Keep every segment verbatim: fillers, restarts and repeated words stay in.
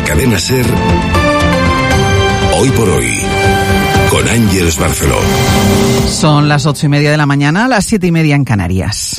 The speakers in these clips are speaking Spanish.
Cadena SER, Hoy por Hoy, con Ángeles Barceló. Son las ocho y media de la mañana, las siete y media en Canarias.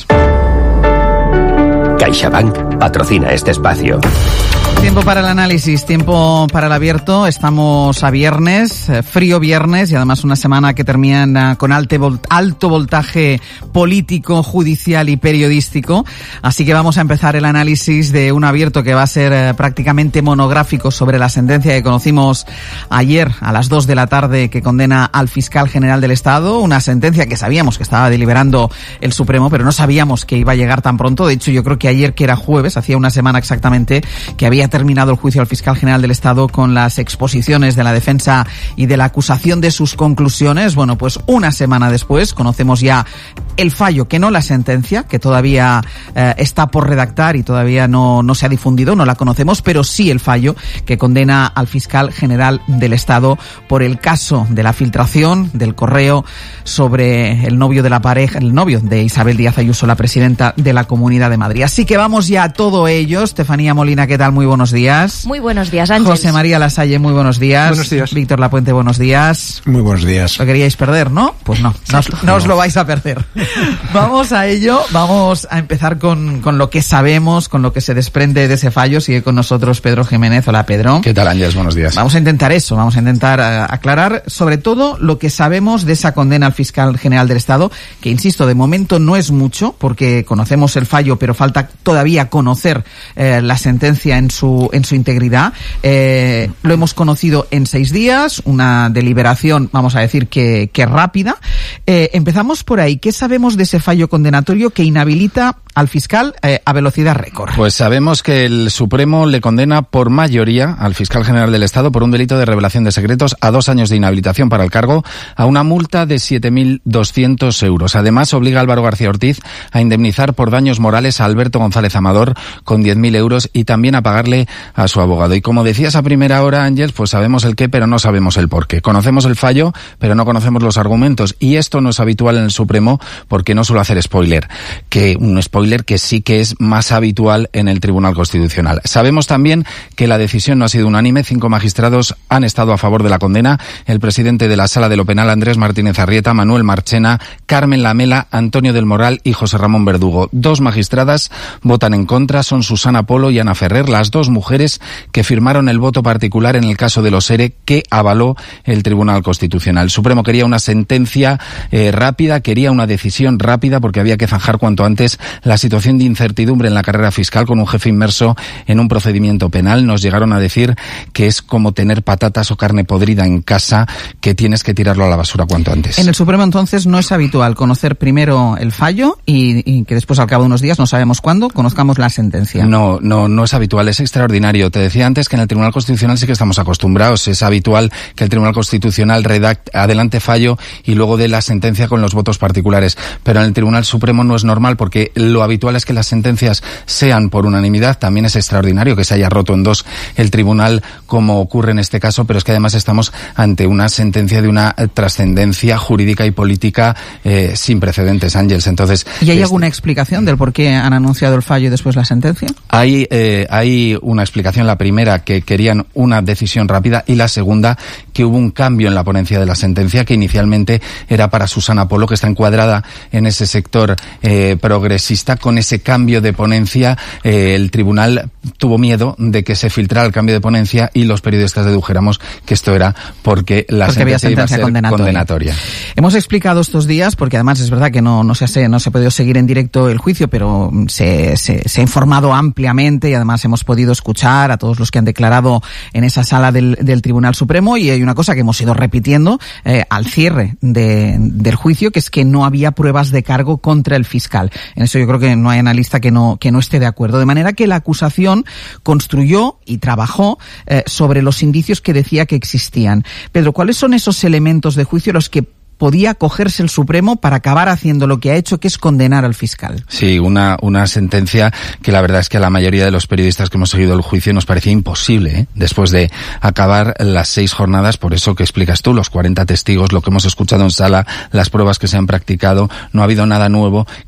CaixaBank patrocina este espacio. Tiempo para el análisis, tiempo para el abierto. Estamos a viernes, eh, frío viernes, y además una semana que termina con alto, volt- alto voltaje político, judicial y periodístico. Así que vamos a empezar el análisis de un abierto que va a ser eh, prácticamente monográfico sobre la sentencia que conocimos ayer a las dos de la tarde, que condena al fiscal general del Estado. Una sentencia que sabíamos que estaba deliberando el Supremo, pero no sabíamos que iba a llegar tan pronto. De hecho, yo creo que ayer, que era jueves, hacía una semana exactamente que había terminado el juicio al fiscal general del Estado con las exposiciones de la defensa y de la acusación de sus conclusiones. Bueno, pues una semana después conocemos ya el fallo, que no la sentencia, que todavía eh, está por redactar y todavía no, no se ha difundido, no la conocemos, pero sí el fallo que condena al fiscal general del Estado por el caso de la filtración del correo sobre el novio de la pareja, el novio de Isabel Díaz Ayuso, la presidenta de la Comunidad de Madrid. Así que vamos ya a todo ello. Estefanía Molina, ¿qué tal? Muy buenos días. Muy buenos días, Ángel. José María Lasalle, muy buenos días. Buenos días. Víctor Lapuente, buenos días. Muy buenos días. Lo queríais perder, ¿no? Pues no, no os, no os lo vais a perder. Vamos a ello, vamos a empezar con, con lo que sabemos, con lo que se desprende de ese fallo. Sigue con nosotros Pedro Jiménez. Hola, Pedro. ¿Qué tal, Ángeles? Buenos días. Vamos a intentar eso, vamos a intentar uh, aclarar sobre todo lo que sabemos de esa condena al fiscal general del Estado, que insisto, de momento no es mucho, porque conocemos el fallo, pero falta todavía conocer eh, la sentencia en su en su integridad. Eh, lo hemos conocido en seis días, una deliberación, vamos a decir que, que rápida. Eh, empezamos por ahí. ¿Qué sabemos de ese fallo condenatorio que inhabilita al fiscal eh, a velocidad récord? Pues sabemos que el Supremo le condena por mayoría al fiscal general del Estado por un delito de revelación de secretos a dos años de inhabilitación para el cargo, a una multa de siete mil doscientos euros. Además, obliga a Álvaro García Ortiz a indemnizar por daños morales a Alberto González Amador con diez mil euros y también a pagarle a su abogado. Y como decías a primera hora, Ángel, pues sabemos el qué, pero no sabemos el por qué. Conocemos el fallo, pero no conocemos los argumentos. Y esto no es habitual en el Supremo porque no suele hacer spoiler. Que un spoiler que sí que es más habitual en el Tribunal Constitucional. Sabemos también que la decisión no ha sido unánime. Cinco magistrados han estado a favor de la condena. El presidente de la Sala de lo Penal, Andrés Martínez Arrieta, Manuel Marchena, Carmen Lamela, Antonio del Moral y José Ramón Verdugo. Dos magistradas votan en contra, son Susana Polo y Ana Ferrer, las dos mujeres que firmaron el voto particular en el caso de los ERE que avaló el Tribunal Constitucional. El Supremo quería una sentencia eh, rápida, quería una decisión rápida porque había que zanjar cuanto antes la situación de incertidumbre en la carrera fiscal con un jefe inmerso en un procedimiento penal. Nos llegaron a decir que es como tener patatas o carne podrida en casa, que tienes que tirarlo a la basura cuanto antes. En el Supremo, entonces, no es habitual conocer primero el fallo y, y que después, al cabo de unos días, no sabemos cuándo, conozcamos la sentencia. No, no, no es habitual, es extraordinario. Te decía antes que en el Tribunal Constitucional sí que estamos acostumbrados. Es habitual que el Tribunal Constitucional redacte, adelante fallo y luego dé la sentencia con los votos particulares. Pero en el Tribunal Supremo no es normal porque lo habitual es que las sentencias sean por unanimidad. También es extraordinario que se haya roto en dos el tribunal como ocurre en este caso, pero es que además estamos ante una sentencia de una trascendencia jurídica y política eh, sin precedentes, Ángeles. Entonces, ¿y hay este, alguna explicación del por qué han anunciado el fallo y después la sentencia? Hay, eh, hay una explicación. La primera, que querían una decisión rápida, y la segunda, que hubo un cambio en la ponencia de la sentencia que inicialmente era para Susana Polo, que está encuadrada en ese sector eh, progresista. Con ese cambio de ponencia, eh, el tribunal tuvo miedo de que se filtrara el cambio de ponencia y los periodistas dedujéramos que esto era porque la porque sentencia, había sentencia iba a ser condenatoria. condenatoria. Hemos explicado estos días, porque además es verdad que no, no, se, no se ha podido seguir en directo el juicio, pero se, se, se ha informado ampliamente y además hemos podido escuchar a todos los que han declarado en esa sala del, del Tribunal Supremo, y hay una cosa que hemos ido repitiendo eh, al cierre de, del juicio, que es que no había pruebas de cargo contra el fiscal. En eso yo creo que no hay analista que no, que no esté de acuerdo. De manera que la acusación construyó y trabajó eh, sobre los indicios que decía que existían. Pedro, ¿cuáles son esos elementos de juicio los que podía cogerse el Supremo para acabar haciendo lo que ha hecho, que es condenar al fiscal? Sí, una, una sentencia que la verdad es que a la mayoría de los periodistas que hemos seguido el juicio nos parecía imposible, ¿eh? Después de acabar las seis jornadas, por eso que explicas tú, los cuarenta testigos, lo que hemos escuchado en sala, las pruebas que se han practicado, no ha habido nada nuevo